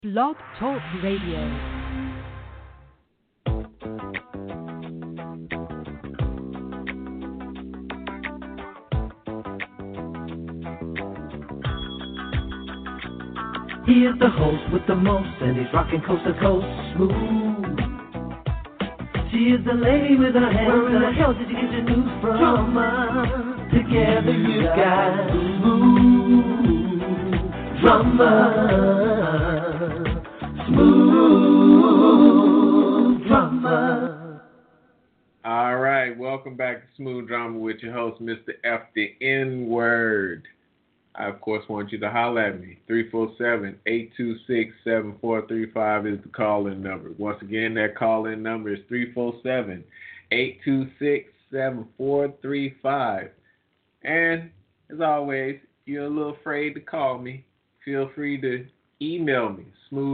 Blog Talk Radio. He is the host with the most, and he's rocking coast to coast smooth. She is the lady with her hands. Where in the hell did you get your news from? Drama. Together you got smooth drama. Smooth drama. All right, welcome back to Smooth Drama with your host, Mr. F. the N-Word. I, of course, want you to holler at me. 347-826-7435 is the call-in number. Once again, that call-in number is 347-826-7435. And, as always, if you're a little afraid to call me, feel free to email me,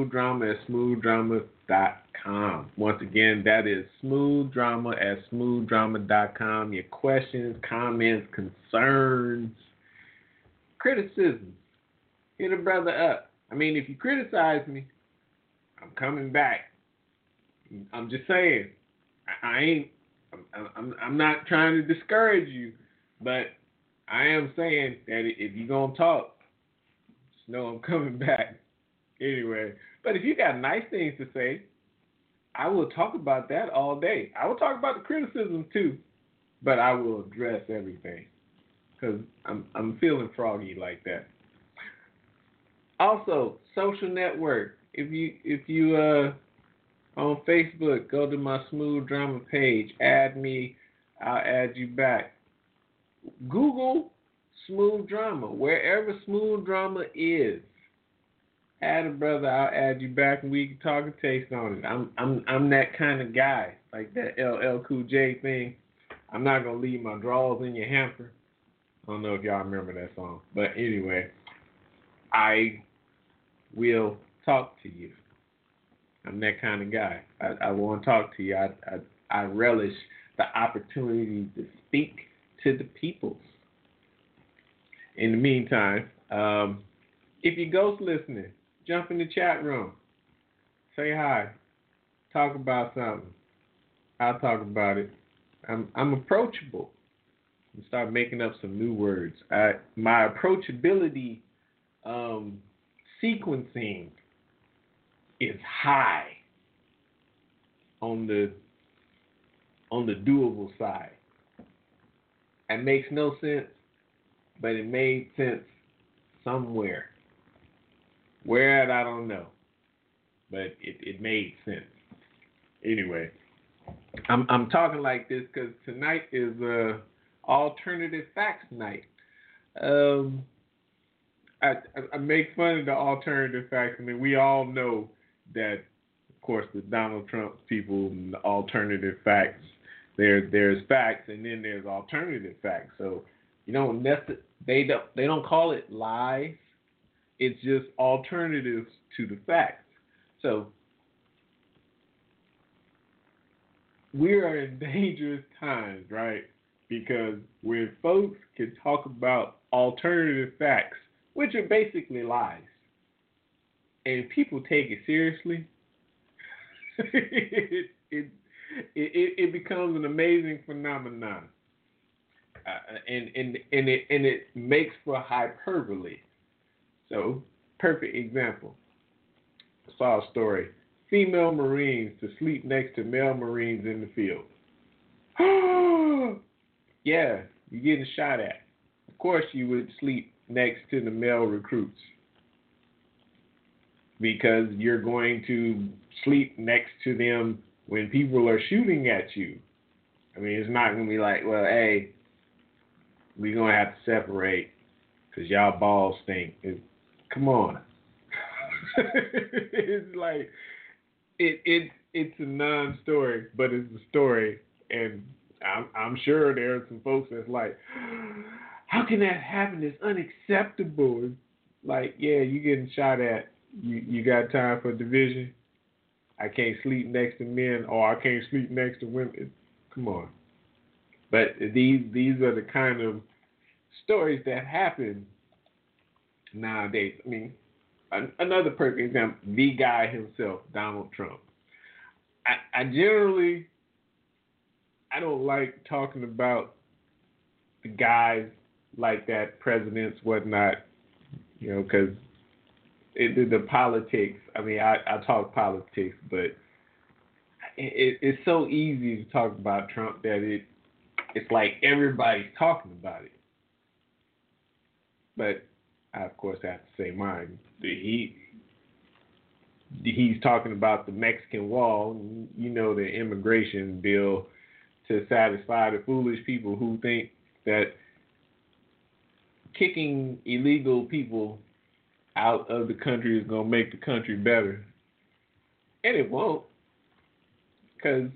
smoothdrama@smoothdrama.com. Once again, that is smoothdrama@smoothdrama.com. Your questions, comments, concerns, criticism, hit a brother up. I mean, if you criticize me, I'm coming back. I'm just saying, I'm not trying to discourage you, but I am saying that if you're going to talk, just know I'm coming back. Anyway, but if you got nice things to say, I will talk about that all day. I will talk about the criticism too, but I will address everything. Because I'm feeling froggy like that. Also, social network. If you on Facebook, go to my Smooth Drama page. Add me. I'll add you back. Google Smooth Drama. Wherever Smooth Drama is, add a brother. I'll add you back, and we can talk and taste on it. I'm that kind of guy, like that LL Cool J thing. I'm not gonna leave my drawers in your hamper. I don't know if y'all remember that song. But anyway, I will talk to you. I'm that kind of guy. I want to talk to you. I relish the opportunity to speak to the peoples. In the meantime, if you're ghost listening, jump in the chat room. Say hi. Talk about something. I'll talk about it. I'm approachable. And start making up some new words. My approachability sequencing is high on the doable side. It makes no sense, but it made sense somewhere. Where at, I don't know, but it made sense. Anyway, I'm talking like this because tonight is alternative facts night. I make fun of the alternative facts. I mean, we all know that, of course, the Donald Trump people and the alternative facts. There's facts, and then there's alternative facts. So you don't they don't call it lies. It's just alternatives to the facts. So we are in dangerous times, right? Because when folks can talk about alternative facts, which are basically lies, and people take it seriously, it becomes an amazing phenomenon, and it makes for hyperbole. So, perfect example. I saw a story: female Marines to sleep next to male Marines in the field. Yeah, you're getting shot at. Of course you would sleep next to the male recruits because you're going to sleep next to them when people are shooting at you. I mean, it's not going to be like, well, hey, we're going to have to separate because y'all balls stink. Come on. It's like, it's a non-story, but it's a story, and I'm sure there are some folks that's like, how can that happen? It's unacceptable. It's like, yeah, you getting shot at. You got time for division? I can't sleep next to men, or I can't sleep next to women. Come on. But these are the kind of stories that happen nowadays. I mean, another perfect example, the guy himself, Donald Trump. I generally, I don't like talking about the guys like that, presidents, whatnot, because the politics. I mean, I talk politics, but it's so easy to talk about Trump that it's like everybody's talking about it. But I, of course, have to say mine. He's talking about the Mexican wall, the immigration bill to satisfy the foolish people who think that kicking illegal people out of the country is going to make the country better. And it won't. Because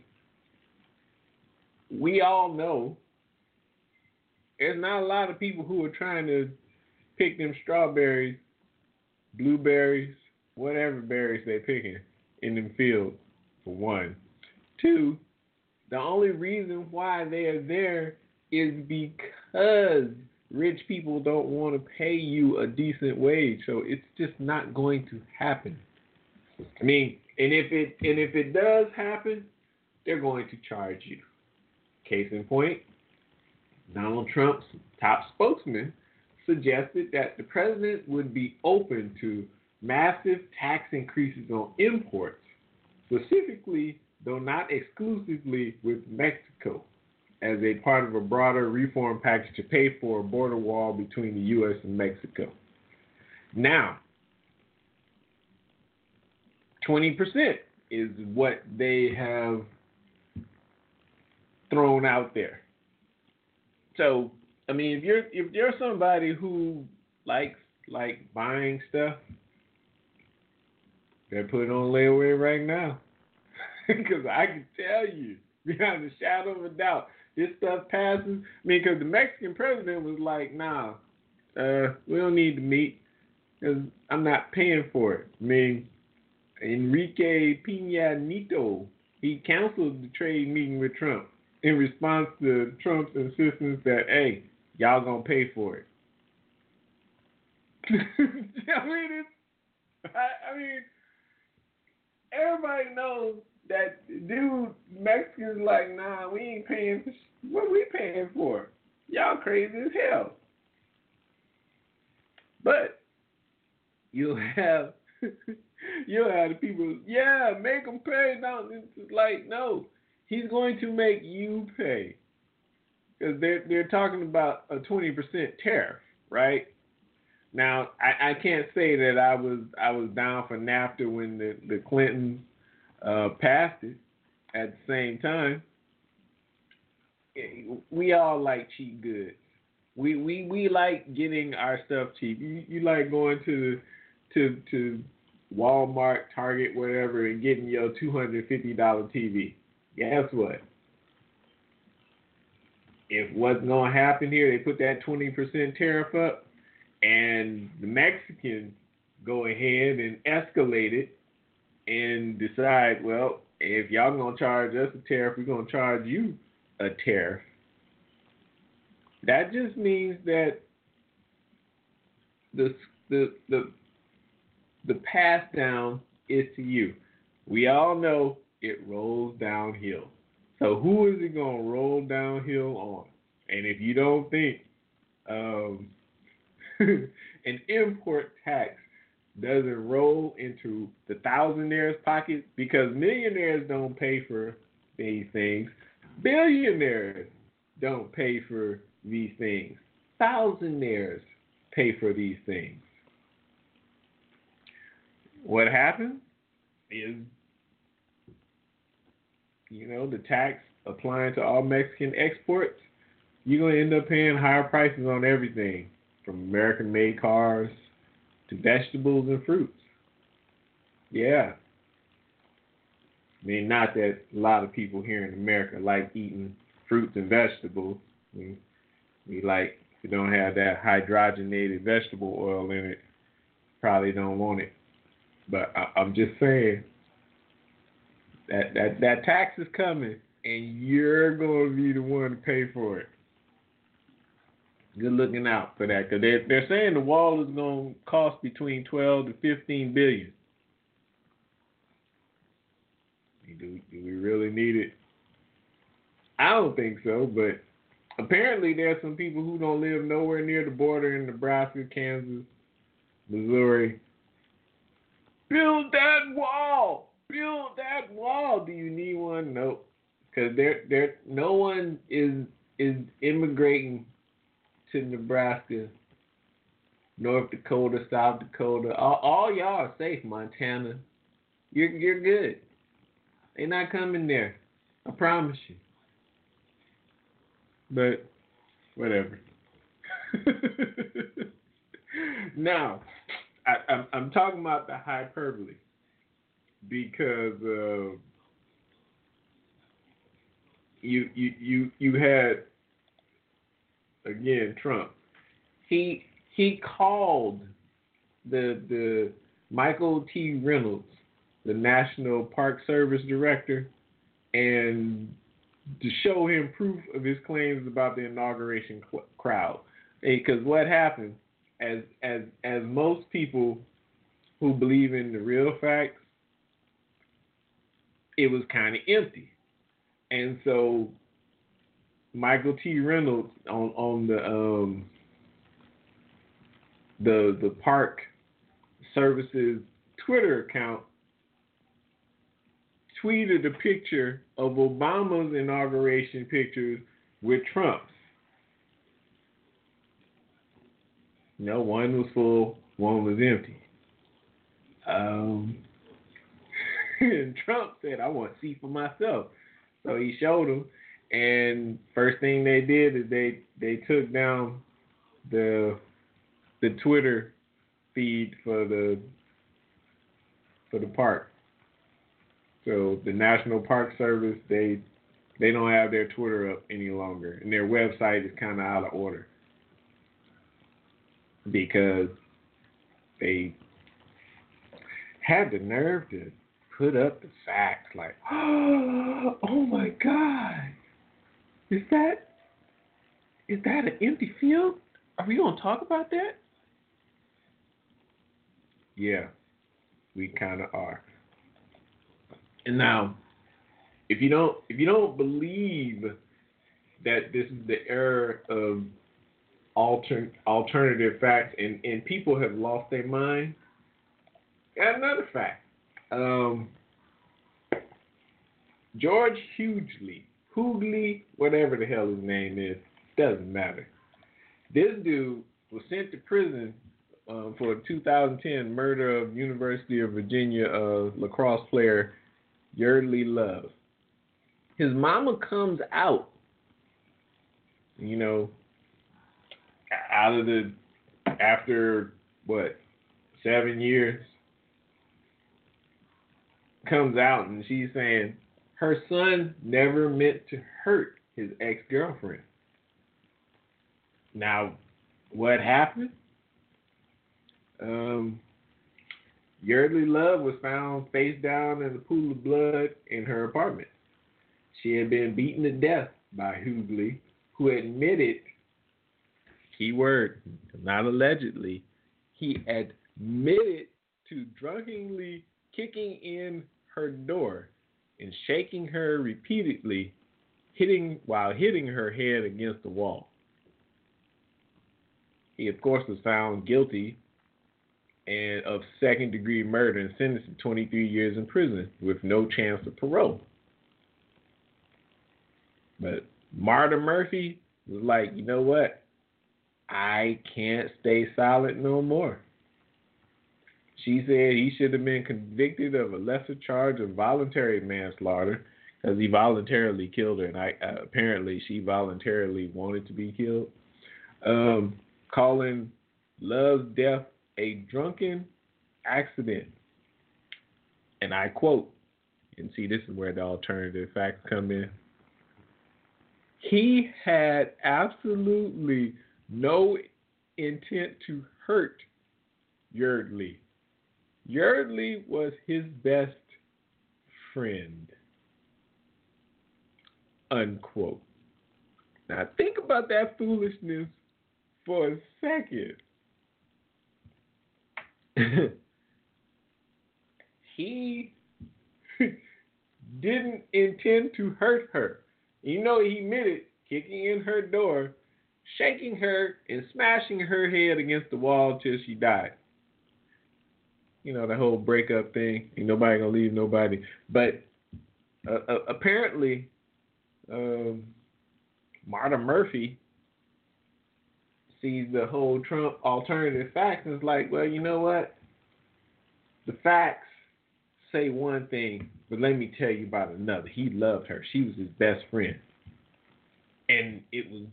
we all know there's not a lot of people who are trying to pick them strawberries, blueberries, whatever berries they're picking in them fields, for one. Two, the only reason why they are there is because rich people don't want to pay you a decent wage. So it's just not going to happen. I mean, and if it does happen, they're going to charge you. Case in point, Donald Trump's top spokesman suggested that the president would be open to massive tax increases on imports, specifically, though not exclusively, with Mexico, as a part of a broader reform package to pay for a border wall between the U.S. and Mexico. Now, 20% is what they have thrown out there. So, I mean, if you're somebody who likes buying stuff, they're putting on layaway right now. Because I can tell you, beyond a shadow of a doubt, this stuff passes. I mean, because the Mexican president was like, nah, we don't need to meet because I'm not paying for it. I mean, Enrique Peña Nieto, he canceled the trade meeting with Trump in response to Trump's insistence that, hey, y'all gonna pay for it. I mean, everybody knows that dude, Mexicans like, nah, we ain't paying for what we paying for. Y'all crazy as hell. But you'll have the people, yeah, make them pay. No, it's like, no, he's going to make you pay. Because they're talking about a 20% tariff, right? Now, I can't say that I was down for NAFTA when the Clintons passed it. At the same time, we all like cheap goods. We like getting our stuff cheap. You like going to Walmart, Target, whatever, and getting your $250 TV. Guess what? If what's going to happen here, they put that 20% tariff up, and the Mexicans go ahead and escalate it and decide, well, if y'all going to charge us a tariff, we're going to charge you a tariff. That just means that the pass down is to you. We all know it rolls downhill. So who is it going to roll downhill on? And if you don't think an import tax doesn't roll into the thousandaires' pockets, because millionaires don't pay for these things, billionaires don't pay for these things, thousandaires pay for these things. What happens is, the tax applying to all Mexican exports, you're going to end up paying higher prices on everything, from American-made cars to vegetables and fruits. Yeah. I mean, not that a lot of people here in America like eating fruits and vegetables. We like, if you don't have that hydrogenated vegetable oil in it, probably don't want it. But I'm just saying that tax is coming, and you're going to be the one to pay for it. Good looking out for that, because they're saying the wall is going to cost between 12 to 15 billion. Do we really need it? I don't think so, but apparently there are some people who don't live nowhere near the border in Nebraska, Kansas, Missouri. Build that wall! Build that wall! Do you need one? Nope. Because no one is immigrating to Nebraska, North Dakota, South Dakota. All y'all are safe. Montana, you're good. They're not coming there. I promise you. But whatever. Now, I'm talking about the hyperbole because you had, again, Trump. He called the Michael T. Reynolds, the National Park Service director, and to show him proof of his claims about the inauguration crowd. Because what happened, as most people who believe in the real facts, it was kind of empty. And so Michael T. Reynolds on the Park Service's Twitter account tweeted a picture of Obama's inauguration pictures with Trump's. One was full, one was empty. And Trump said, I want to see for myself. So he showed them, and first thing they did is they took down the Twitter feed for the park. So the National Park Service, they don't have their Twitter up any longer, and their website is kind of out of order because they had the nerve to put up the facts like, oh my God, is that an empty field? Are we gonna talk about that? Yeah, we kind of are. And now, if you don't believe that this is the era of alternative facts and people have lost their mind, got another fact. George Hughley, whatever the hell his name is, doesn't matter. This dude was sent to prison for the 2010 murder of University of Virginia lacrosse player Yeardley Love. His mama comes out, after 7 years, comes out and she's saying her son never meant to hurt his ex-girlfriend. Now, what happened? Yeardley Love was found face down in a pool of blood in her apartment. She had been beaten to death by Hughley, who admitted, keyword, not allegedly, he admitted to drunkenly kicking in her door and shaking her repeatedly, while hitting her head against the wall. He, of course, was found guilty and of second-degree murder and sentenced to 23 years in prison with no chance of parole. But Marta Murphy was like, you know what? I can't stay silent no more. She said he should have been convicted of a lesser charge of voluntary manslaughter because he voluntarily killed her, and apparently she voluntarily wanted to be killed. Calling Love's death a drunken accident. And I quote, and see, this is where the alternative facts come in. He had absolutely no intent to hurt Yeardley. Yeardley was his best friend. Unquote. Now think about that foolishness for a second. He didn't intend to hurt her. You know, he meant it, kicking in her door, shaking her, and smashing her head against the wall till she died. You know, the whole breakup thing. Ain't nobody gonna leave nobody. But apparently, Marta Murphy sees the whole Trump alternative facts and is like, well, you know what? The facts say one thing, but let me tell you about another. He loved her. She was his best friend. And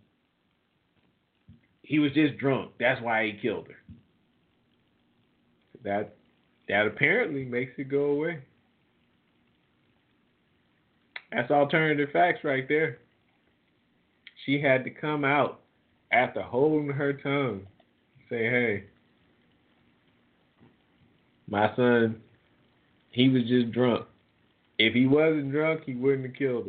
he was just drunk. That's why he killed her. That apparently makes it go away. That's alternative facts right there. She had to come out after holding her tongue, say, hey, my son, he was just drunk. If he wasn't drunk, he wouldn't have killed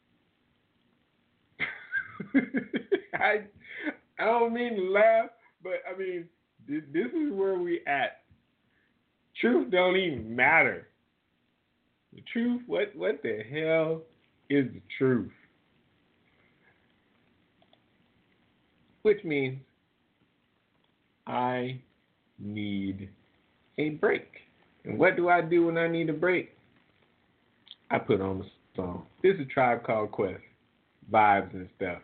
her. I don't mean to laugh, but I mean, this is where we at. Truth don't even matter. The truth, what the hell is the truth? Which means I need a break. And what do I do when I need a break? I put on a song. This is a Tribe Called Quest. Vibes and stuff.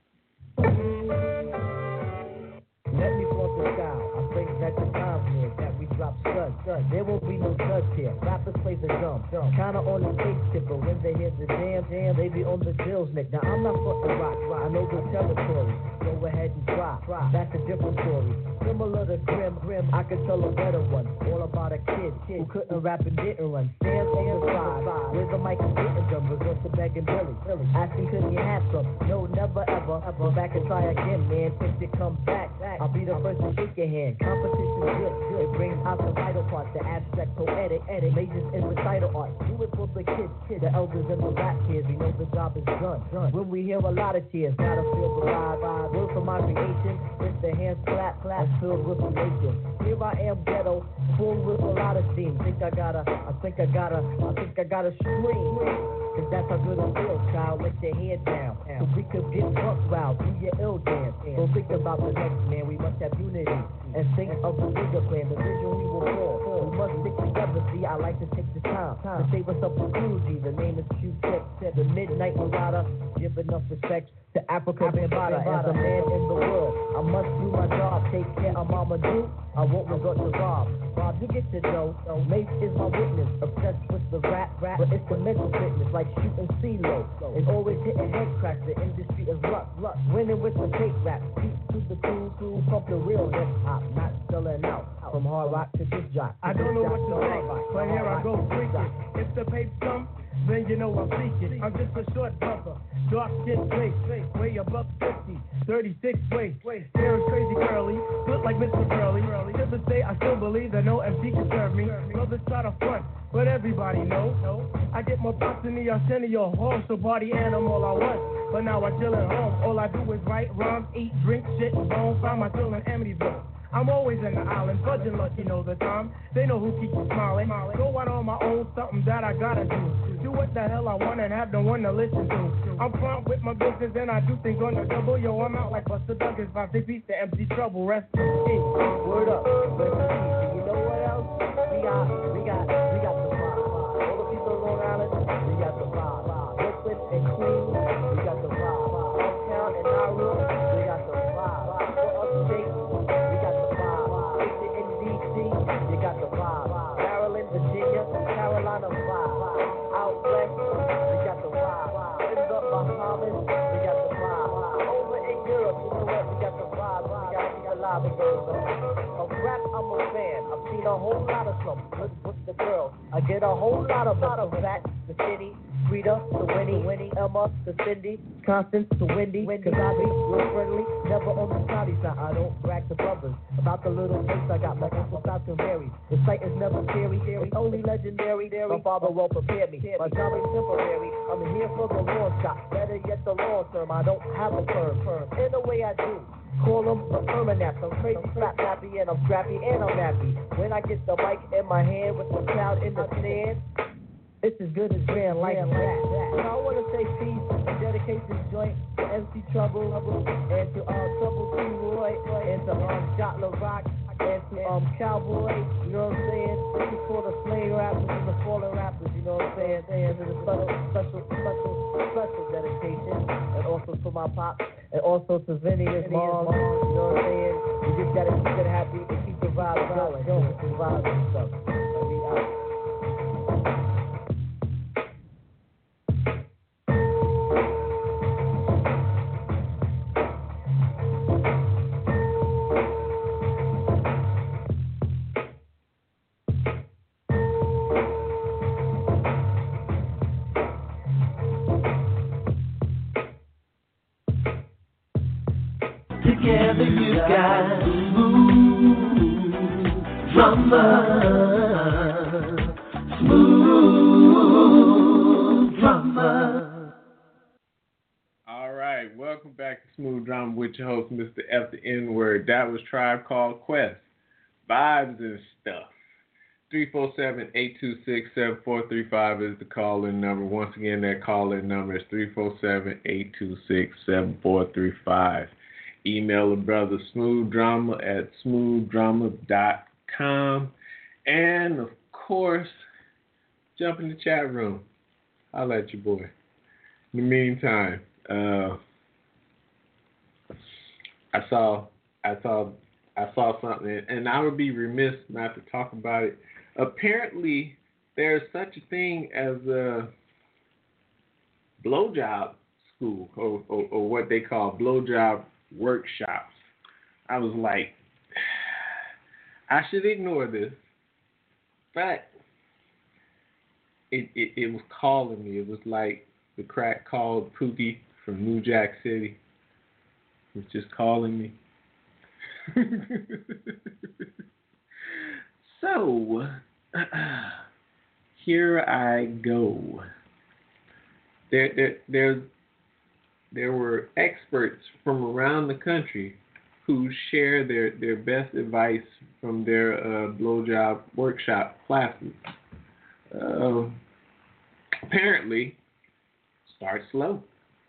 Let me float the sky. I think that the time's near that we drop studs. There won't be no judge here. Rappers play the drum. Kinda on the tape tip, but when they hear the jam, they be on the drills, Nick. Now I'm not fucking rock. I know the territory. Go ahead and try. That's a different story. Similar to Grim, I could tell a better one. All about a kid who couldn't rap and didn't run. Stands on the side, where the mic is getting done. Resort to begging Billy. Asking could you have some? No, never ever. Go back and try again, man. If it comes back, I'll be the first to shake your hand. Competition's good. It brings out the vital parts, the abstract, poetic, majors in recital art. Do it for the kids, the elders and the rap kids. We know the job is done. When we hear a lot of tears, gotta feel the vibe. Work for my creation, with the hands clap, and filled with elation. Here I am, ghetto, full with a lot of steam. I think I gotta scream. Cause that's how good it feels, child. Let your head down. So we could get drunk wild, do your ill dance. Don't think about the next man, we must have unity. And think of the bigger plan, the vision we will form. We must stick together, see, I like to take the time to save us up the Fuji. The name is Q-Tip, the Midnight Marauder. Give enough respect to Africa Bambaataa. As a man in the world, I must do my job. Take care of Mama Do, I won't resort to rob. Bob, you get to know, Mace is my witness. Obsessed with the rap, but it's the mental fitness, like shooting CeeLo. And always hitting head cracks, the industry is luck. Winning with the fake rap, beat to the cool, pump the real hip hop, not selling out. From hard rock to this jock. I don't know what to say, but here I go freaking. If the papes come, then you know I'm seeking. I'm just a short brother, dark skin face, way above 50, 36 waist. Hair is crazy curly, look like Mr. Curly. To this day, I still believe that no MC can serve me. Brothers try to front, but everybody knows. I get more pops in the Arsenio Hall, so party animal I was. But now I chill at home. All I do is write rhymes, eat, drink, shit, and bone. Find my chill in Amityville. I'm always in the island, fudging luck, you know the time. They know who keeps me smiling. Go out on my own, something that I gotta do. Do what the hell I want and have no one to listen to. I'm prompt with my business and I do things on the double. Yo, I'm out like Buster Douglas, 5 piece to MC Trouble. Rest in peace. Word up, rest in peace. You know what else? We got the vibe. All the people on Long Island, we got the vibe. Brooklyn and Queens, we got the vibe. Uptown and Nauru, we got the vibe. For upstate, we got the vibe. In DC, you got the vibe. Maryland, Virginia, Carolina vibe. Out west, we got the vibe. In the Bahamas, we got the vibe. Over in Europe, you know what? We got the vibe. We got to keep alive and go. Of rap, I'm a fan. I've seen a whole lot of some with the girls. I get a whole lot of facts. The city, Rita, to Winnie, Emma, to Cindy, Constance, to Wendy. Cause I be real friendly, never on the naughty side. I don't brag to brothers about the little place I got. My uncle stops can vary. The sight is never scary, it's only legendary. My father well prepared me. My job is temporary. I'm here for the long shot. Better yet, the long term. I don't have a term. In a way I do. Call them a permanap. I'm crazy, slap happy, and I'm scrappy, and I'm happy. When I get the mic in my hand with the crowd in the stand, it's as good as grand like that. And I want to say peace and dedicate this joint to MC Trouble and to Trouble T. Roy and to Shot LaRock and to Cowboy. You know what I'm saying? This is for the slain rappers and the fallen rappers. You know what I'm saying? And to the special dedication, and also to my pop, and also to Vinny and his mom. You know what I'm saying? You just gotta keep it happy and keep the vibes going. Keep the vibes and stuff. And we out. Together you got smooth drummer, smooth drummer. All right, welcome back to Smooth Drama with your host, Mr. F the N-Word. That was Tribe Called Quest. Vibes and stuff. 347-826-7435 is the call-in number. Once again, that call-in number is 347-826-7435. Email the brother smoothdrama@smoothdrama.com. And, of course, jump in the chat room. I'll let you, boy. In the meantime, I saw something, and I would be remiss not to talk about it. Apparently, there's such a thing as a blowjob school, or what they call blowjob workshops. I was like, I should ignore this, but it was calling me. It was like the crack called Pookie from New Jack City. It was just calling me. So, here I go. There were experts from around the country who share their best advice from their blowjob workshop classes. Apparently, start slow.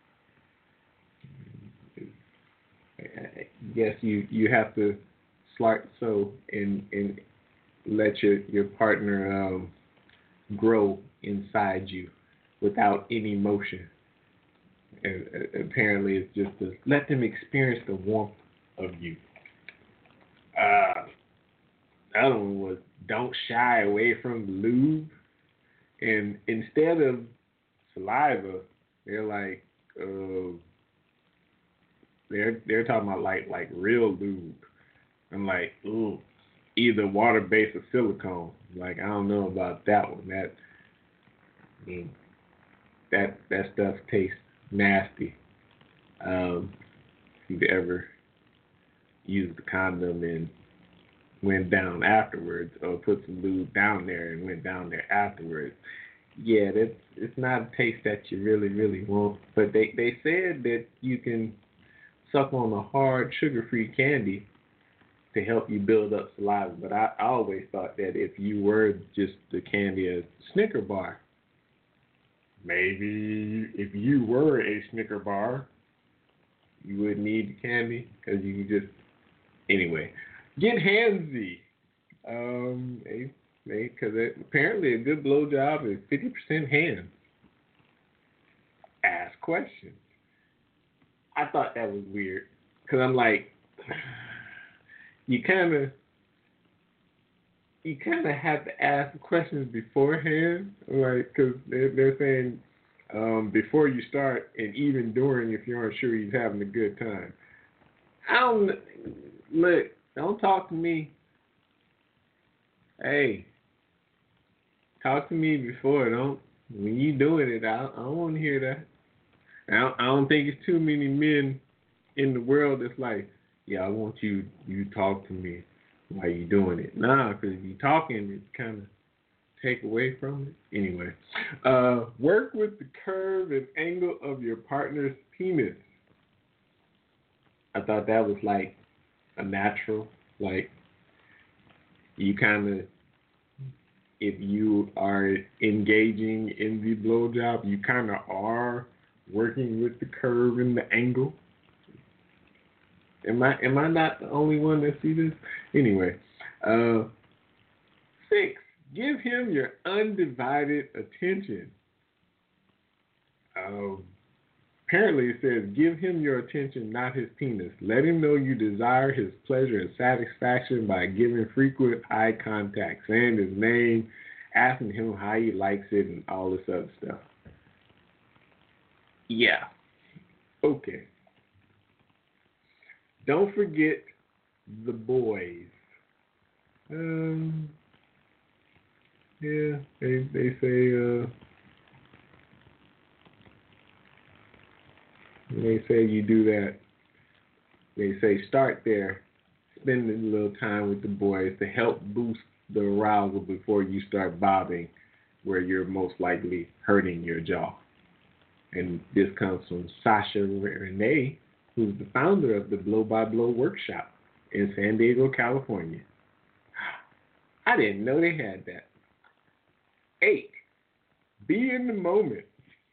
I guess you have to start slow and let your partner grow inside you without any motion. And apparently, it's just to let them experience the warmth of you. The other one was don't shy away from the lube. And instead of saliva, they're like they're talking about like real lube. I'm like, ooh, either water-based or silicone. Like, I don't know about that one. That stuff tastes nasty. If you've ever used the condom and went down afterwards, or put some lube down there and went down there afterwards, yeah, it's not a taste that you really, really want. But they said that you can suck on a hard, sugar-free candy to help you build up saliva. But I always thought that if you were just the candy as Snicker bar, maybe if you were a Snicker bar, you wouldn't need the candy because you can just, anyway, get handsy. Because apparently a good blowjob is 50% hands. Ask questions. I thought that was weird because I'm like, you kind of have to ask questions beforehand, like, because they're saying before you start and even during if you aren't sure he's having a good time. Don't talk to me. Hey, talk to me before. When you doing it, I don't want to hear that. I don't think it's too many men in the world that's like, yeah, I want you talk to me while you doing it. Nah, because if you talking, it kind of take away from it. Anyway, work with the curve and angle of your partner's penis. I thought that was like a natural, like you kind of, if you are engaging in the blowjob, you kind of are working with the curve and the angle. Am I not the only one that see this? Anyway, 6, give him your undivided attention. Apparently it says, give him your attention, not his penis. Let him know you desire his pleasure and satisfaction by giving frequent eye contact, saying his name, asking him how he likes it, and all this other stuff. Yeah. Okay. Don't forget the boys. Yeah, they say, when they say you do that, they say start there, spend a little time with the boys to help boost the arousal before you start bobbing, where you're most likely hurting your jaw. And this comes from Sasha Renee, who's the founder of the Blow by Blow Workshop in San Diego, California. I didn't know they had that. 8, be in the moment.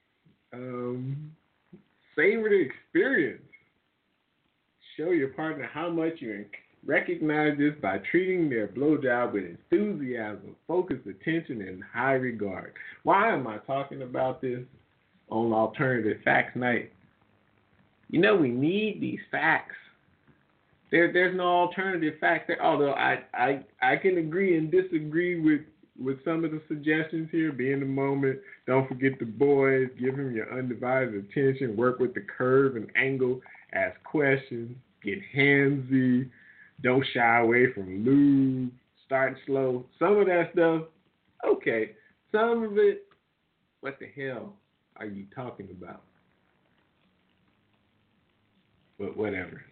Savor the experience. Show your partner how much you recognize this by treating their blowjob with enthusiasm, focused attention, and high regard. Why am I talking about this on Alternative Facts Night? You know, we need these facts. There's no alternative facts there, although I can agree and disagree with some of the suggestions here. Be in the moment. Don't forget the boys. Give him your undivided attention. Work with the curve and angle. Ask questions. Get handsy. Don't shy away from lube. Start slow. Some of that stuff, okay. Some of it, what the hell are you talking about? But whatever.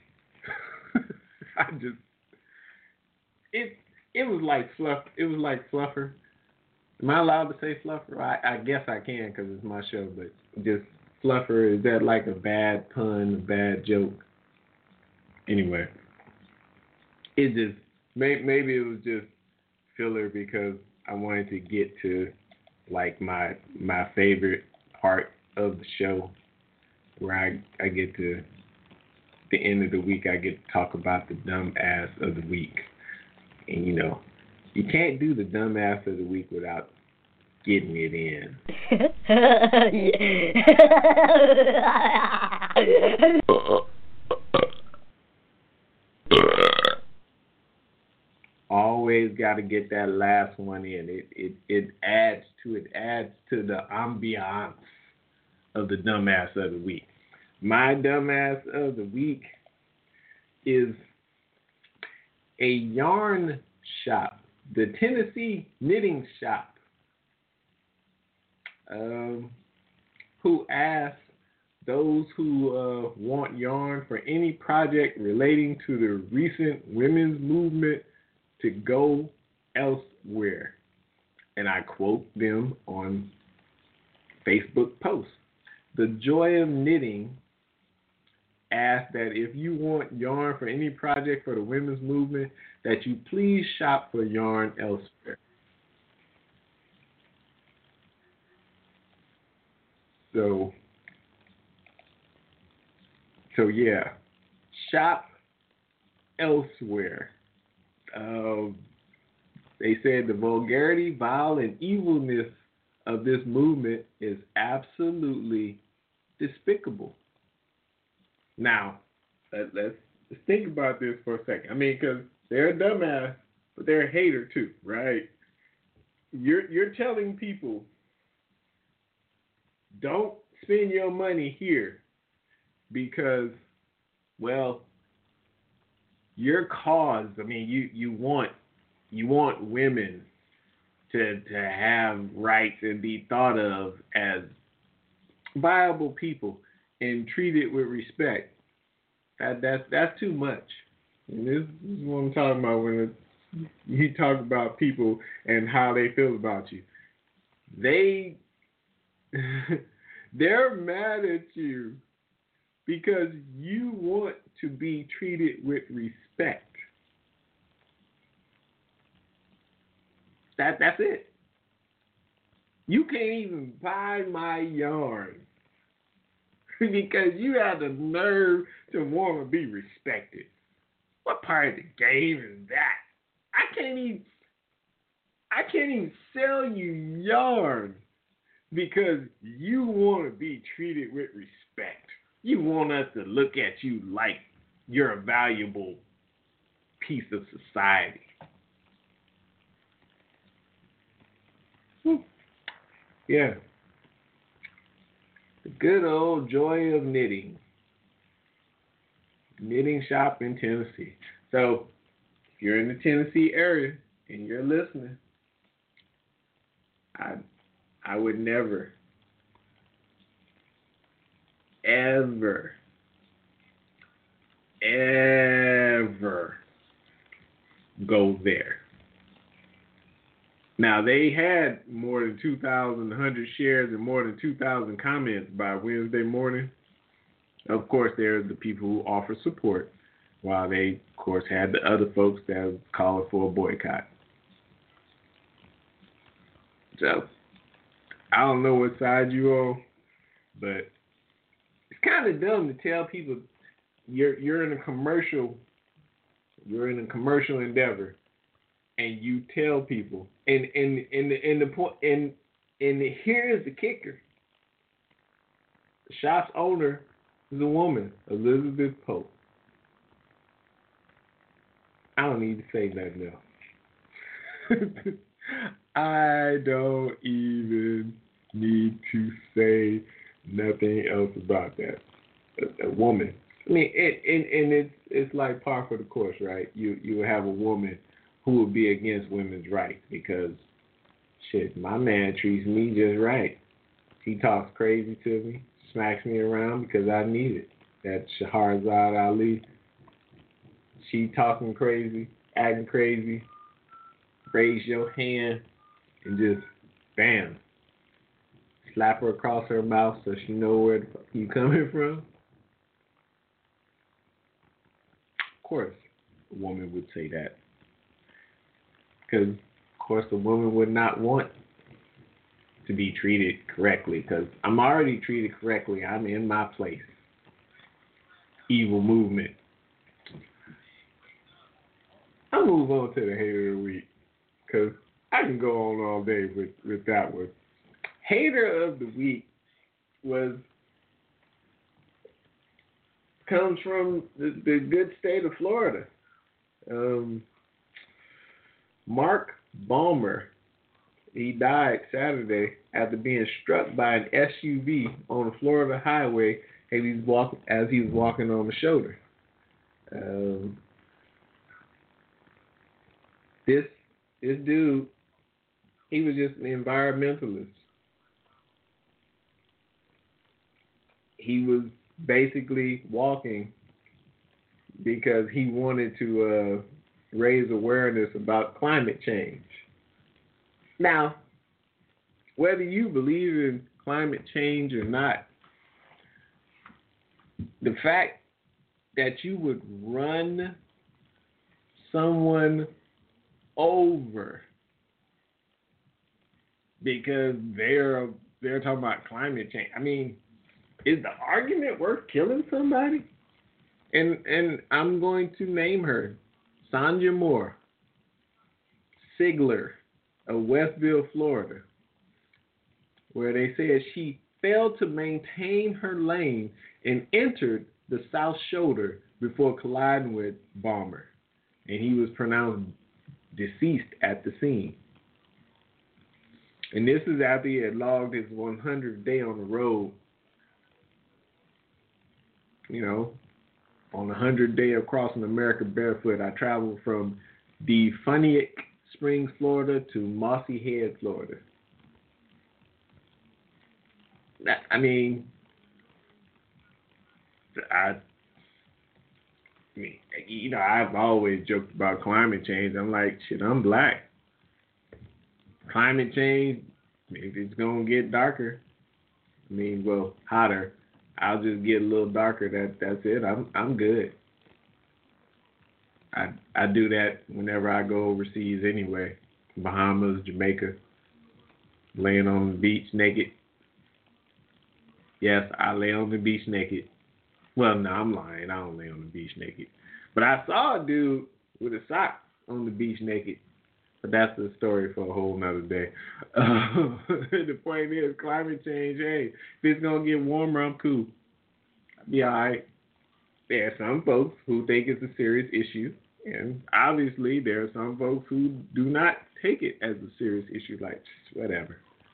It was like fluff. It was like fluffer. Am I allowed to say fluffer? I guess I can because it's my show. But just fluffer, is that like a bad pun, a bad joke? Anyway, it just maybe it was just filler because I wanted to get to like my favorite part of the show, where I get to the end of the week, I get to talk about the dumb ass of the week. And you know, you can't do the dumb ass of the week without getting it in. Always got to get that last one in. It adds to the ambiance of the dumbass of the week. My dumbass of the week is a yarn shop, the Tennessee Knitting Shop, who asked those who want yarn for any project relating to the recent women's movement to go elsewhere. And I quote them on Facebook posts. The Joy of Knitting asked that if you want yarn for any project for the women's movement, that you please shop for yarn elsewhere. So yeah, shop elsewhere. They said the vulgarity, vile, and evilness of this movement is absolutely despicable. Now, let's think about this for a second. I mean, because they're a dumbass, but they're a hater too, right? You're telling people, don't spend your money here because, well, your cause. I mean, you want women to have rights and be thought of as viable people and treated with respect. That's too much. And this is what I'm talking about when you talk about people and how they feel about you. They're mad at you because you want to be treated with respect. That's it. You can't even buy my yarn because you have the nerve to want to be respected. What part of the game is that? I can't even sell you yarn because you want to be treated with respect. You want us to look at you like you're a valuable piece of society. Yeah. The good old joy of knitting. Knitting shop in Tennessee. So, if you're in the Tennessee area and you're listening, I would never, ever go there. Now, they had more than 2,100 shares and more than 2,000 comments by Wednesday morning. Of course, there's the people who offer support, while they, of course, had the other folks that was calling for a boycott. So, I don't know what side you're on, but it's kind of dumb to tell people you're in a commercial endeavor, and you tell people, and here's the kicker: the shop's owner is a woman, Elizabeth Pope. I don't need to say nothing else. I don't even need to say nothing else about that. A woman. I mean, it's like par for the course, right? You have a woman who would be against women's rights because, shit, my man treats me just right. He talks crazy to me, smacks me around because I need it. That Shahrazad Ali, she talking crazy, acting crazy, raise your hand and just, bam, slap her across her mouth so she know where you coming from. Of course, a woman would say that. Because, of course, a woman would not want to be treated correctly because I'm already treated correctly. I'm in my place. Evil movement. I'll move on to the hater of the week because I can go on all day with that one. Hater of the week comes from the good state of Florida. Mark Balmer, he died Saturday after being struck by an SUV on a Florida highway as he was walking on the shoulder. This dude, he was just an environmentalist. He was basically walking because he wanted to raise awareness about climate change. Now, whether you believe in climate change or not, the fact that you would run someone over because they're talking about climate change. I mean, is the argument worth killing somebody? And I'm going to name her, Sonja Moore Sigler of Westville, Florida, where they said she failed to maintain her lane and entered the south shoulder before colliding with Balmer, and he was pronounced deceased at the scene. And this is after he had logged his 100th day on the road. You know, on the 100th day of crossing America barefoot, I traveled from Defuniak Springs, Florida to Mossy Head, Florida. I mean, you know, I've always joked about climate change. I'm like, shit, I'm black. Climate change, if it's going to get darker, I mean, well, hotter, I'll just get a little darker. That's it. I'm good. I do that whenever I go overseas anyway. Bahamas, Jamaica, laying on the beach naked. Yes, I lay on the beach naked. Well, no, I'm lying. I don't lay on the beach naked. But I saw a dude with a sock on the beach naked. But that's the story for a whole nother day. The point is, climate change, hey, if it's going to get warmer, I'm cool. I'll be all right. There are some folks who think it's a serious issue. And obviously, there are some folks who do not take it as a serious issue, like, whatever.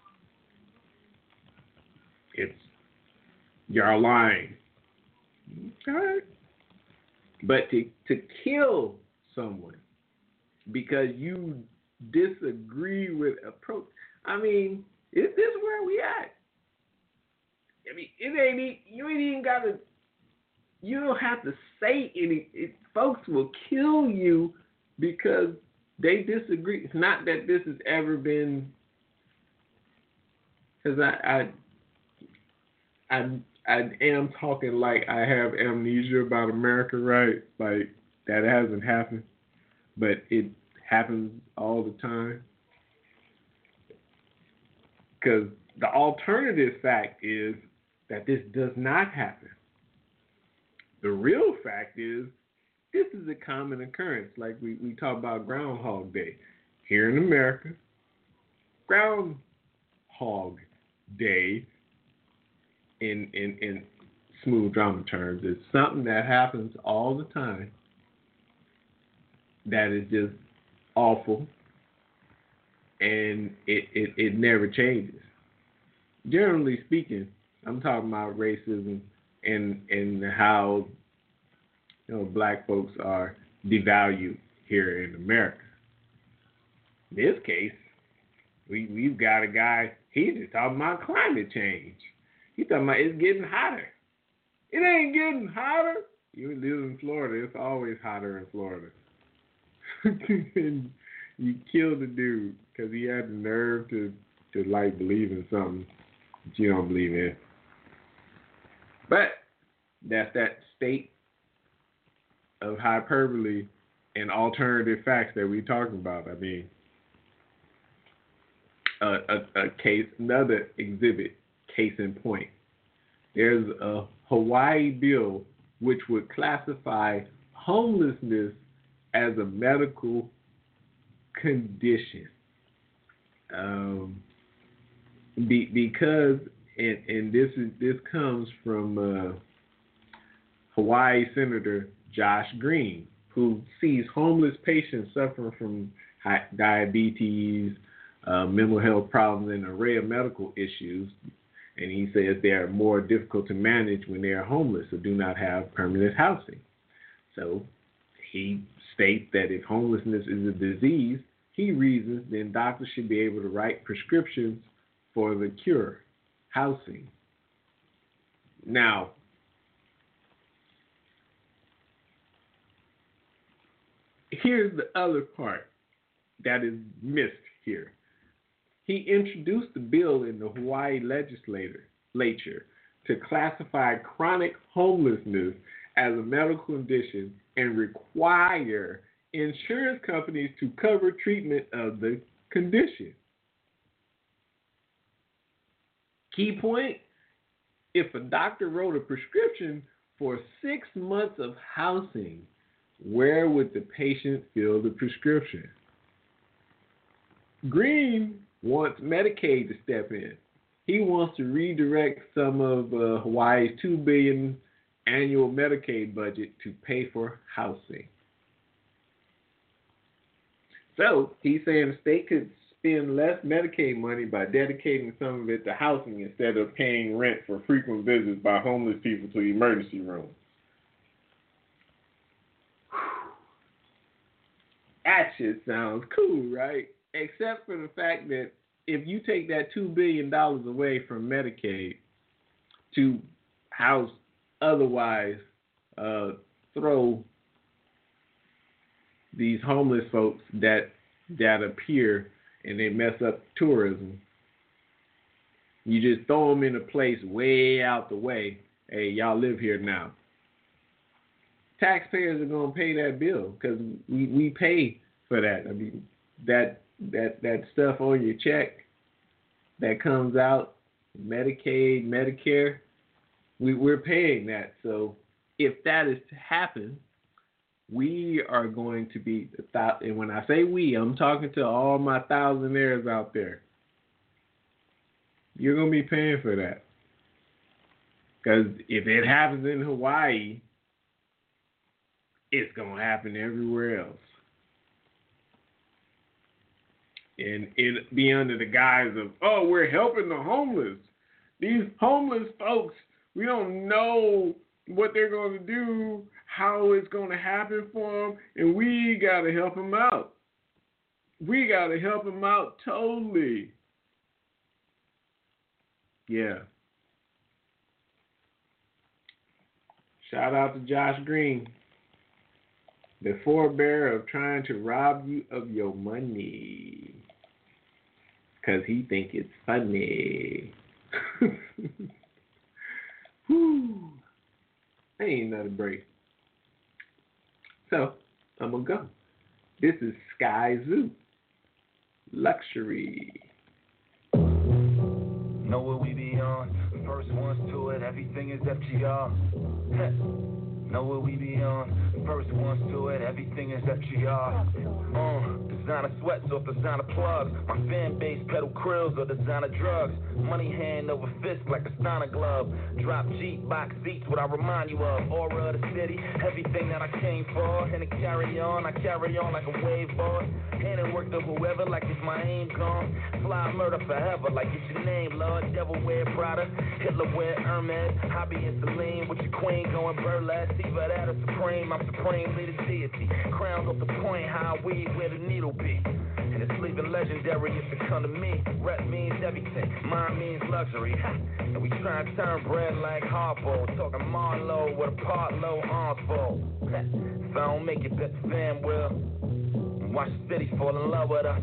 You're lying. All right. But to kill someone because you disagree with approach, I mean, is this where we at? I mean, you ain't even got to, you don't have to say folks will kill you because they disagree. It's not that this has ever been, because I am talking like I have amnesia about America, right? Like that hasn't happened, but it happens all the time. Because the alternative fact is that this does not happen. The real fact is this is a common occurrence. Like we talk about Groundhog Day. Here in America, Groundhog Day in smooth drama terms is something that happens all the time that is just awful, and it never changes. Generally speaking, I'm talking about racism and how black folks are devalued here in America. In this case, we've got a guy, he's just talking about climate change. He's talking about it's getting hotter. It ain't getting hotter. You live in Florida, it's always hotter in Florida. And you killed the dude because he had the nerve to like believe in something that you don't believe in. But that's that state of hyperbole and alternative facts that we're talking about. I mean, a case, another exhibit, case in point. There's a Hawaii bill which would classify homelessness as a medical condition. Because and this comes from Hawaii Senator Josh Green, who sees homeless patients suffering from diabetes, mental health problems, and an array of medical issues. And he says they are more difficult to manage when they are homeless or do not have permanent housing. So he states that if homelessness is a disease, he reasons then doctors should be able to write prescriptions for the cure, housing. Now, here's the other part that is missed here. He introduced the bill in the Hawaii legislature to classify chronic homelessness as a medical condition and require insurance companies to cover treatment of the condition. Key point, if a doctor wrote a prescription for 6 months of housing, where would the patient fill the prescription? Green wants Medicaid to step in. He wants to redirect some of Hawaii's $2 billion annual Medicaid budget to pay for housing. So he's saying the state could spend less Medicaid money by dedicating some of it to housing instead of paying rent for frequent visits by homeless people to emergency rooms. That shit sounds cool, right? Except for the fact that if you take that $2 billion away from Medicaid to house otherwise throw these homeless folks that appear and they mess up tourism, you just throw them in a place way out the way hey, y'all live here now. Taxpayers are gonna pay that bill because we pay for that. I mean, that stuff on your check that comes out, Medicaid, Medicare, we're paying that. So if that is to happen, we are going to be, and when I say we, I'm talking to all my thousandaires out there. You're going to be paying for that. Because if it happens in Hawaii, it's going to happen everywhere else. And it be under the guise of, oh, we're helping the homeless. These homeless folks, we don't know what they're going to do, how it's going to happen for them, and we got to help them out. We got to help them out totally. Yeah. Shout out to Josh Green, the forebearer of trying to rob you of your money because he think it's funny. Whew. Ain't nothing break. So, I'm going to go. This is Sky Zoo. Luxury. Know what we be on? First ones to it, everything is FGR. Know what we be on? First ones to it, everything is FGR. Designer sweats off designer plugs. My fan base pedal krills or designer drugs. Money hand over fist like a Steiner glove. Drop Jeep, box seats, what I remind you of. Aura of the city, everything that I came for. And to carry on, I carry on like a wave board. And it work to whoever like it's my aim gone. Fly murder forever like it's your name, Lord. Devil wear Prada, Hitler wear Hermes. Hobby and Celine with your queen going burlesque. Either that or supreme, I'm supremely the deity. Crowned off the point, how I weave where the needle be. And it's leaving legendary if it come to me. Rep means everything, mine means luxury. And we try and turn bread like Harpo. Talking Marlowe with a part low arms full. If I don't make it, bet the fam will. Watch the city fall in love with us.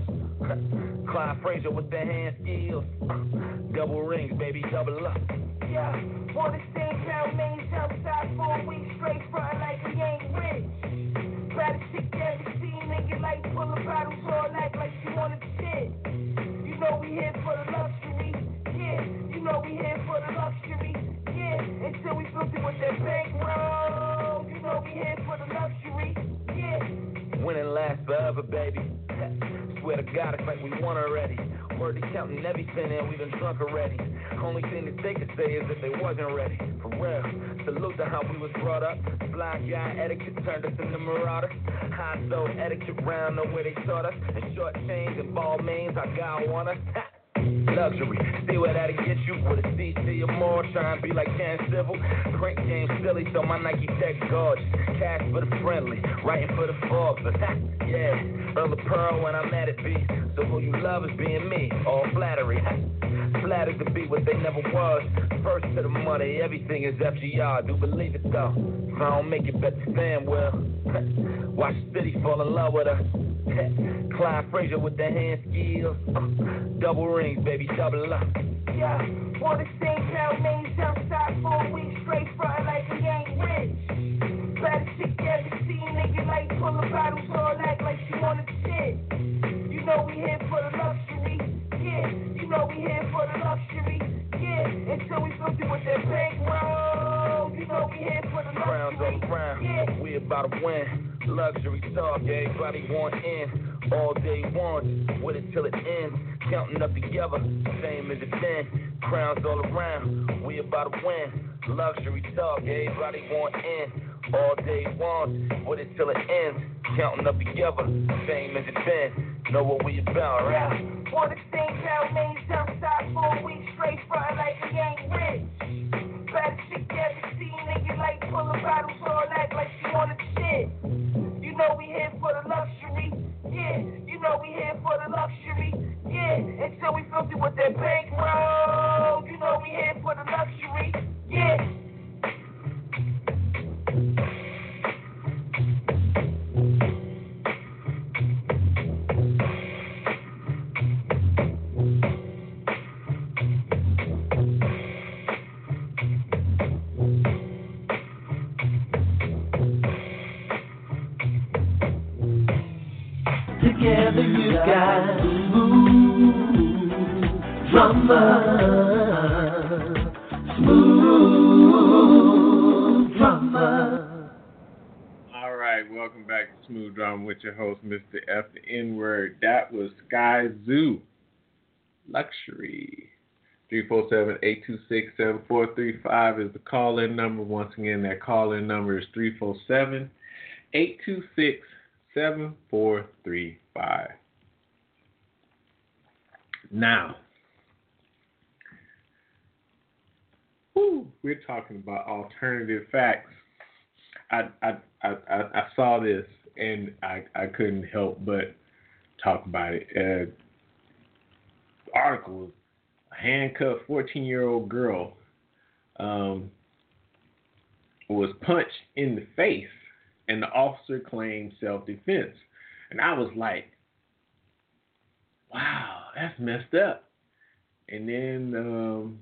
Clyde Frazier with their hand skills. Double rings, baby, double up. Yeah, wanna stay down, mains outside for a week straight, frontin' like we ain't rich. Better chick that we see, nigga, like full of bottles all night like she wanted shit. You know we here for the luxury, yeah. You know we here for the luxury, yeah. Until we filthy with that bankroll. You know we here for the luxury, yeah. Winning lasts forever, baby. Swear to God, it's like we won already. Word to counting everything and we done drunk already. Only thing that they could say is that they wasn't ready. For real, salute to how we was brought up. Fly guy etiquette turned us into marauders. High soul etiquette round, know where they taught us. And short chains and ball mains, our God want us. Luxury, see where that'll get you. With a seat to your more, try and be like Ken Civil. Print game silly, so my Nike tech gorgeous. Cash for the friendly, writing for the Forbes. Yeah, Earl of Pearl when I'm at it, B. So who you love is being me, all flattery. Flattered to be what they never was. First to the money, everything is FGR. Do believe it though. If I don't make it, bet the fam will. Watch the city fall in love with us. Clyde Frazier with the hand skills. Double rings, baby, double up. Yeah, wanna stay down, mains outside for a week straight, frontin' like we ain't rich. Better chick that we see, nigga, like full of bottles all night like she wanted shit. You know we here for the luxury, yeah. You know we here for the luxury, yeah. Until we filthy with that bankroll. You know we here for the Crowns luxury, all around, yeah. we about to win. Luxury talk, everybody want in. All day ones, with it till it ends. Counting up together, same as it been. Crowns all around, we about to win. Luxury talk, everybody want in. All day ones, with it till it ends. Counting up together, same as it been. Know what we about, right? Yeah, wanna stay down, mains outside for a week straight, frontin' like we ain't rich. Better chick that we see, nigga, like full of bottles all night like she wanted shit. You know we here for the luxury, yeah. You know we here for the luxury, yeah. Until we filthy with that bankroll. You know we here for the luxury, yeah. drama. Smooth drama. All right, welcome back to Smooth Drama with your host, Mr. F. the N-Word. That was Sky Zoo. Luxury. 347-826-7435 is the call-in number. Once again, that call-in number is 347-826-7435. Now, we're talking about alternative facts. I saw this and I couldn't help but talk about it. Article: a handcuffed 14-year-old girl was punched in the face, and the officer claimed self-defense. And I was like, wow, that's messed up. And then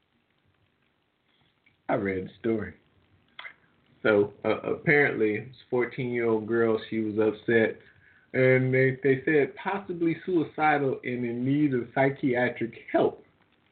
I read the story. So apparently, this 14-year-old girl, she was upset, and they said possibly suicidal and in need of psychiatric help.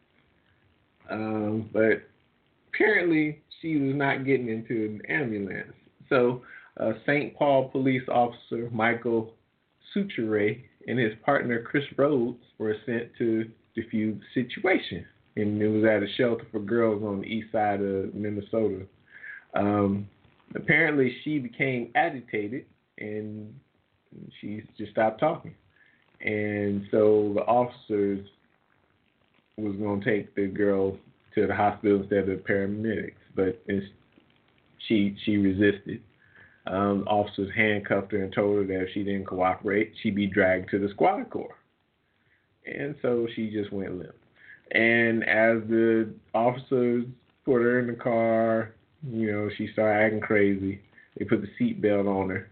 But apparently, she was not getting into an ambulance. So St. Paul police officer Michael Suchere and his partner Chris Rhodes were sent to defuse the situation. And it was at a shelter for girls on the east side of Minnesota. Apparently, she became agitated, and she just stopped talking. And so the officers was going to take the girl to the hospital instead of the paramedics, but she resisted. Officers handcuffed her and told her that if she didn't cooperate, she'd be dragged to the squad car. And so she just went limp. And as the officers put her in the car, she started acting crazy. They put the seatbelt on her.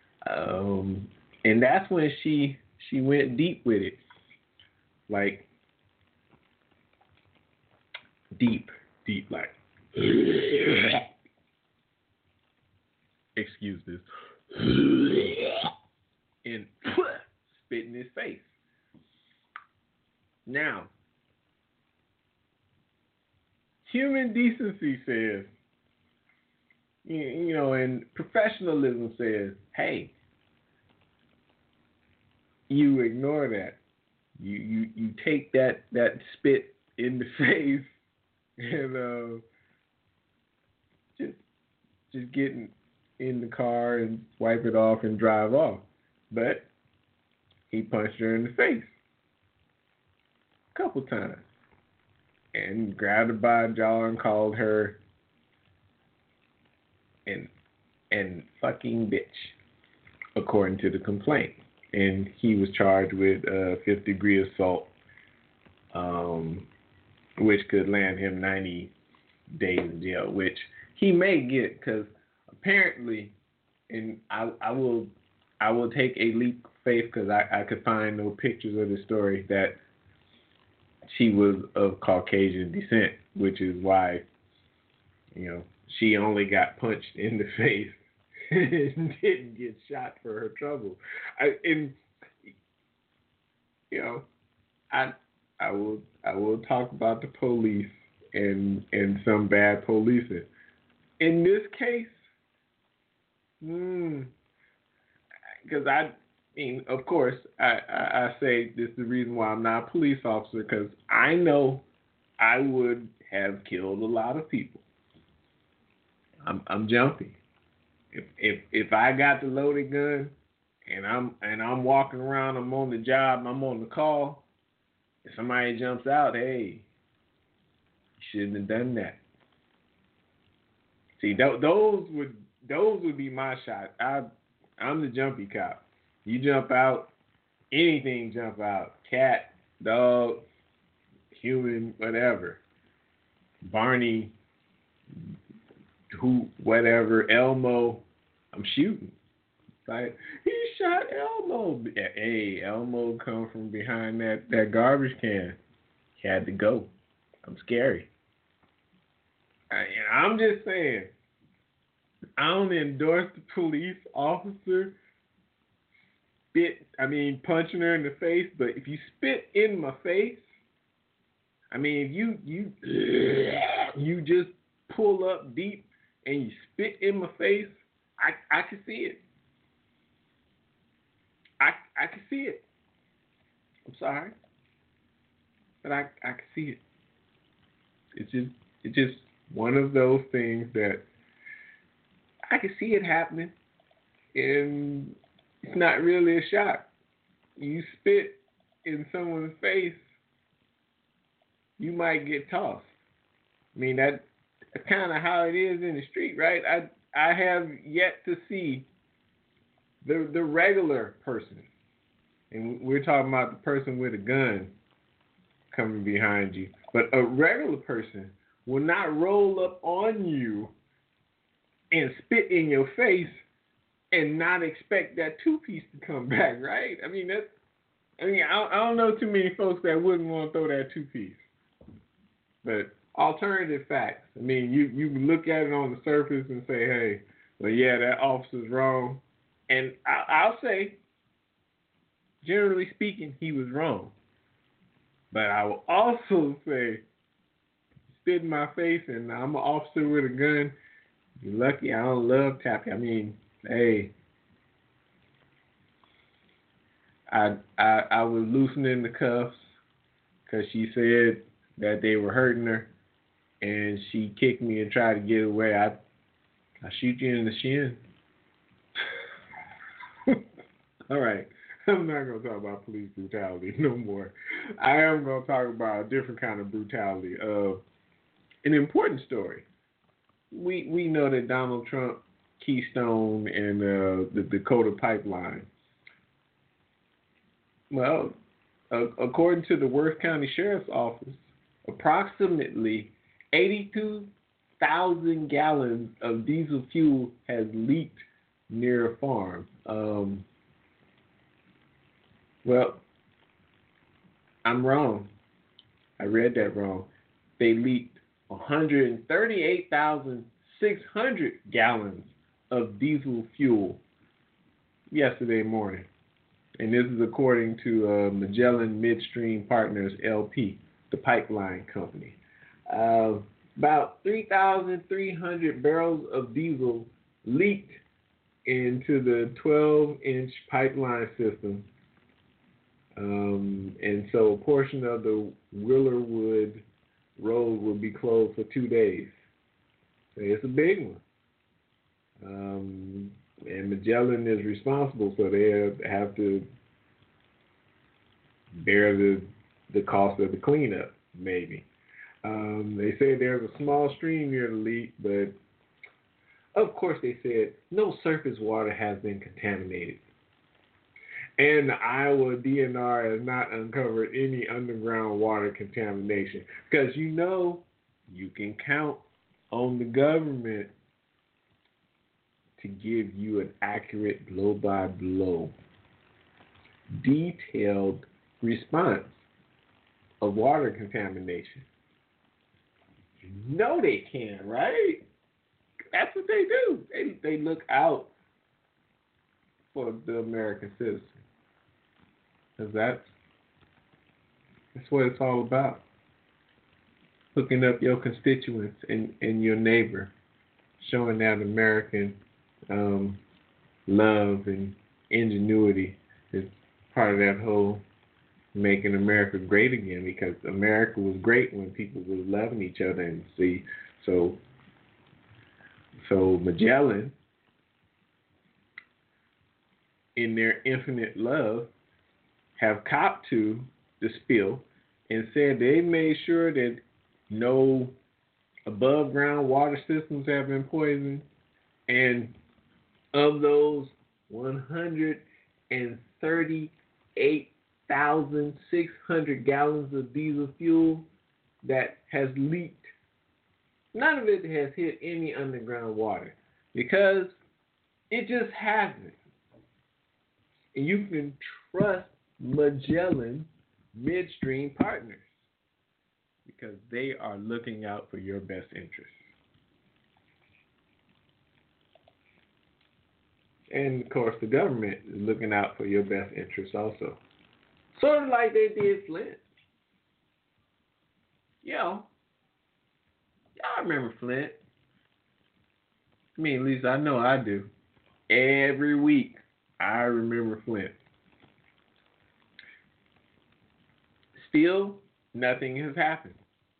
And that's when she went deep with it. Like, deep, like, excuse this, and spit in his face. Now, human decency says, and professionalism says, hey, you ignore that. You take that spit in the face and just get in the car and wipe it off and drive off. But he punched her in the face a couple times and grabbed her by the jaw and called her an fucking bitch, according to the complaint. And he was charged with fifth-degree assault, which could land him 90 days in jail, which he may get, because apparently, and I will take a leap of faith, because I could find no pictures of the story, that she was of Caucasian descent, which is why, she only got punched in the face and didn't get shot for her trouble. I will talk about the police and some bad policing. In this case, because of course, I say this is the reason why I'm not a police officer, because I know I would have killed a lot of people. I'm jumpy. If I got the loaded gun and I'm walking around, I'm on the job, I'm on the call, if somebody jumps out, hey, you shouldn't have done that. See, those would be my shot. I'm the jumpy cop. You jump out, anything jump out. Cat, dog, human, whatever. Barney, whatever, Elmo, I'm shooting. Like, he shot Elmo. Hey, Elmo come from behind that garbage can. He had to go. I'm scary. I'm just saying, I don't endorse the police officer punching her in the face, but if you spit in my face, I mean, if you just pull up deep and you spit in my face, I can see it. I can see it. I'm sorry, but I can see it. It's just one of those things that I can see it happening, and it's not really a shock. You spit in someone's face, you might get tossed. I mean, that's kind of how it is in the street, right? I have yet to see the regular person, and we're talking about the person with a gun coming behind you, but a regular person will not roll up on you and spit in your face and not expect that two-piece to come back, right? I I don't know too many folks that wouldn't want to throw that two-piece. But alternative facts. I mean, you look at it on the surface and say, hey, well, yeah, that officer's wrong. And I'll say, generally speaking, he was wrong. But I will also say, spit in my face and I'm an officer with a gun, you're lucky I don't love tapping. I mean, hey, I was loosening the cuffs because she said that they were hurting her, and she kicked me and tried to get away. I shoot you in the shin. All right, I'm not going to talk about police brutality no more. I am going to talk about a different kind of brutality. An important story. We know that Donald Trump, Keystone, and the Dakota Pipeline. Well, according to the Worth County Sheriff's Office, approximately 82,000 gallons of diesel fuel has leaked near a farm. Well, I'm wrong. I read that wrong. They leaked 138,600 gallons of diesel fuel yesterday morning. And this is according to Magellan Midstream Partners, LP, the pipeline company. About 3,300 barrels of diesel leaked into the 12-inch pipeline system. And so a portion of the Willerwood Road will be closed for 2 days. So it's a big one. And Magellan is responsible, so they have to bear the cost of the cleanup, maybe. They say there's a small stream near the leak, but of course they said no surface water has been contaminated. And the Iowa DNR has not uncovered any underground water contamination. Because you can count on the government to give you an accurate blow-by-blow, detailed response of water contamination. You know they can, right? That's what they do. They look out for the American citizen. Because that's what it's all about. Hooking up your constituents and your neighbor, showing that American love and ingenuity is part of that whole making America great again, because America was great when people were loving each other. And see, so Magellan, in their infinite love, have copped to the spill and said they made sure that no above ground water systems have been poisoned, and of those 138,600 gallons of diesel fuel that has leaked, none of it has hit any underground water, because it just hasn't. And you can trust Magellan Midstream Partners, because they are looking out for your best interests. And, of course, the government is looking out for your best interests also. Sort of like they did Flint. y'all remember Flint? I mean, at least I know I do. Every week, I remember Flint. Still, nothing has happened.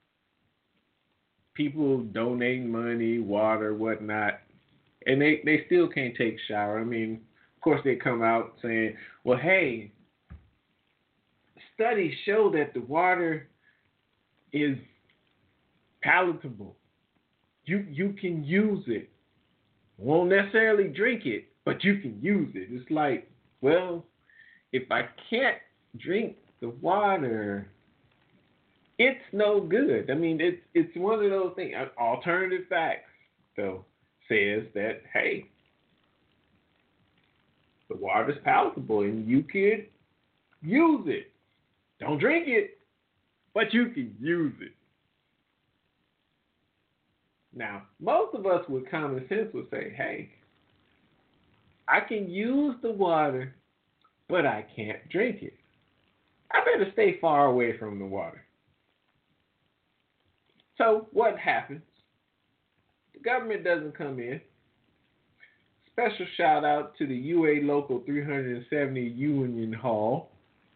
People donate money, water, whatnot, and they still can't take a shower. I mean, of course, they come out saying, well, hey, studies show that the water is palatable. You can use it. Won't necessarily drink it, but you can use it. It's like, well, if I can't drink the water, it's no good. I mean, it's one of those things. Alternative facts, though, says that, hey, the water's palatable and you could use it. Don't drink it, but you can use it. Now, most of us with common sense would say, hey, I can use the water, but I can't drink it. I better stay far away from the water. So what happens? The government doesn't come in. Special shout out to the UA Local 370 Union Hall.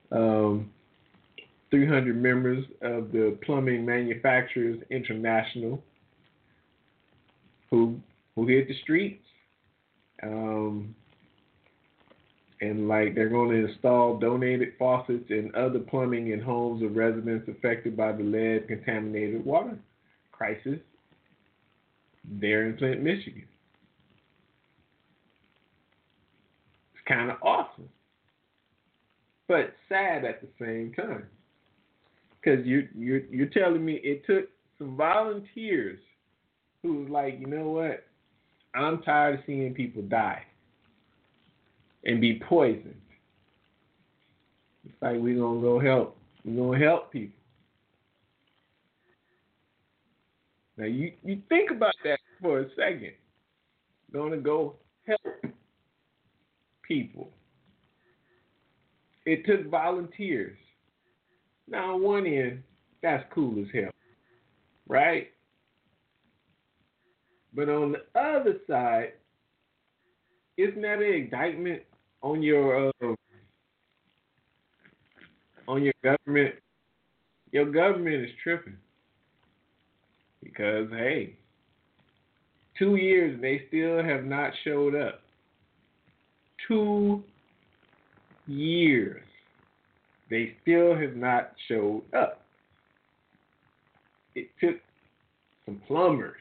300 members of the Plumbing Manufacturers International who hit the streets. And like they're going to install donated faucets and other plumbing in homes of residents affected by the lead contaminated water crisis there in Flint, Michigan. It's kind of awesome, but sad at the same time, because you're telling me it took some volunteers who was like, you know what, I'm tired of seeing people die and be poisoned. It's like we're gonna go help. We're gonna help people. Now you think about that for a second. Gonna go help people. It took volunteers. Now on one end, that's cool as hell, right? But on the other side, isn't that an indictment on your government? Your government is tripping because, hey, 2 years they still have not showed up. 2 years they still have not showed up. It took some plumbers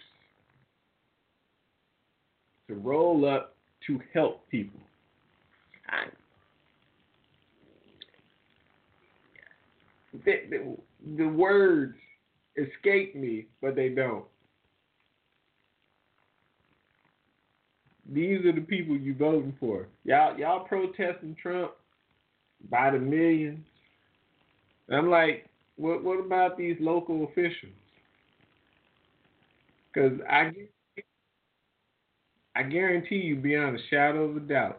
to roll up to help people. The words escape me, but they don't. These are the people you voting for. Y'all protesting Trump by the millions. And I'm like, what about these local officials? Because I guarantee you, beyond a shadow of a doubt,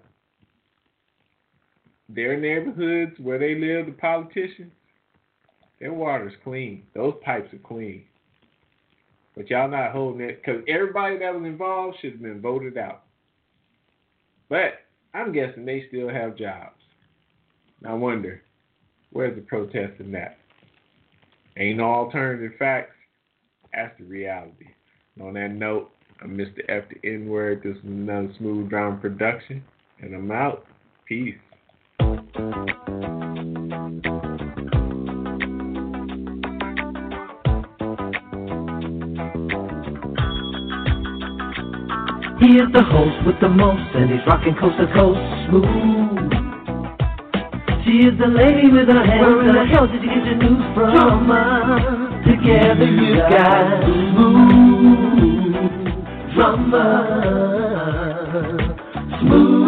their neighborhoods where they live, the politicians, their water's clean. Those pipes are clean. But y'all not holding it because everybody that was involved should have been voted out. But I'm guessing they still have jobs. I wonder, where's the protest in that? Ain't no alternative facts. That's the reality. And on that note, I'm Mr. F the N-word. This is another Smooth Drama production. And I'm out. Peace. He is the host with the most, and he's rocking coast to coast smooth. She is the lady with her hands. Where in the hell did you get your news from? Drama. Together you got smooth drama. Smooth.